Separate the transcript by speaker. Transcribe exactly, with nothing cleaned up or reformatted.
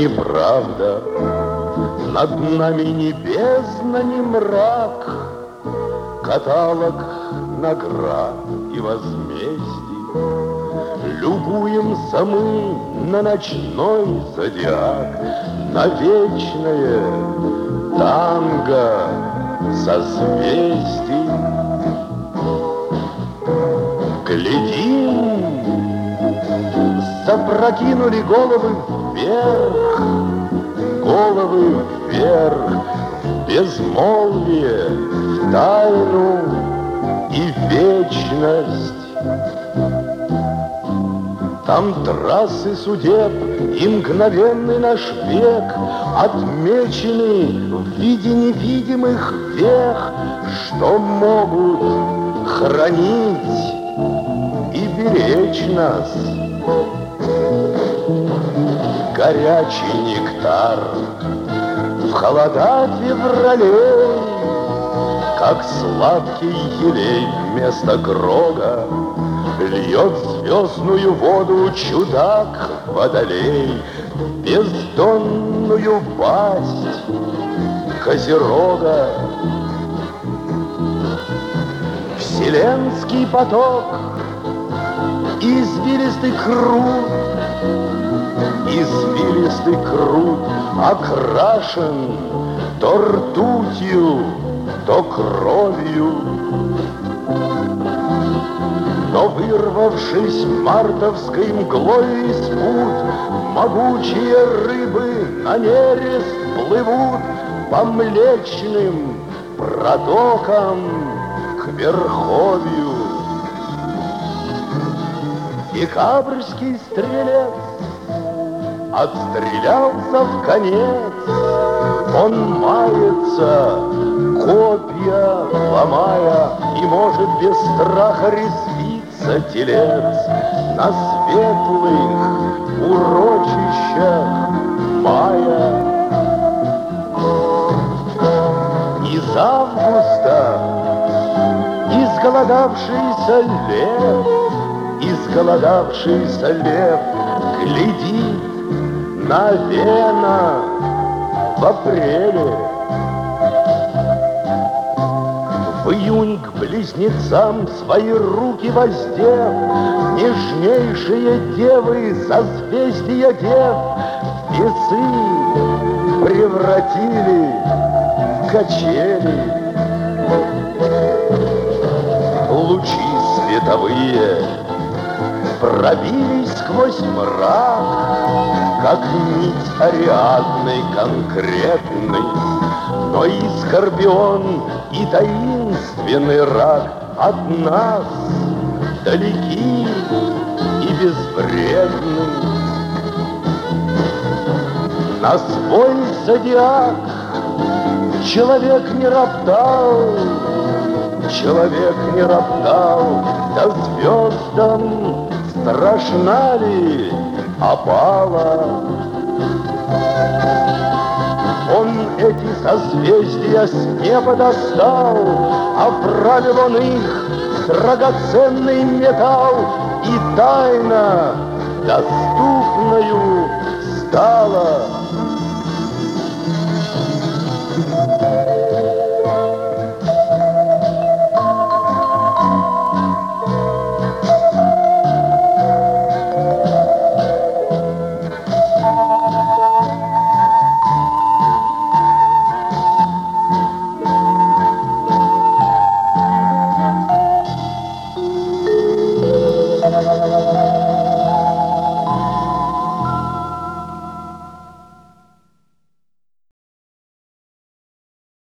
Speaker 1: неправда, над нами ни бездна, ни мрак, каталог наград и возмездий. Любуемся мы на ночной зодиак, на вечное танго созвездий. Глядим, запрокинули головы вверх, головы вверх, в безмолвие, в тайну и вечность. Там трассы судеб и мгновенный наш век отмечены в виде невидимых вех, что могут хранить и беречь нас. Горячий нектар в холода февралей, как сладкий елей вместо грога, льет звездную воду чудак водолей, бездонную пасть козерога. Вселенский поток, извилистый крут, извилистый крут окрашен то ртутью, то кровью. Но вырвавшись мартовской мглой из пут, могучие рыбы на нерест плывут по млечным протокам к верховью. Декабрьский стрелец отстрелялся в конец, он мается, копья ломая, и может без страха резвиться телец на светлых урочищах мая. Из августа изголодавшийся лев, изголодавшийся лев глядит на вена в апреле. В июнь к близнецам свои руки воздев, нежнейшие девы, созвездия дев, весы превратили в качели. Лучи световые пробились сквозь мрак, как нить Ариадны конкретный, но и скорпион, и таинственный рак от нас далеки и безвредны. На свой зодиак человек не роптал, человек не роптал, да звездам страшна ли опала. Он эти созвездия с неба достал, оправил он их в драгоценный металл, и тайна доступною стала.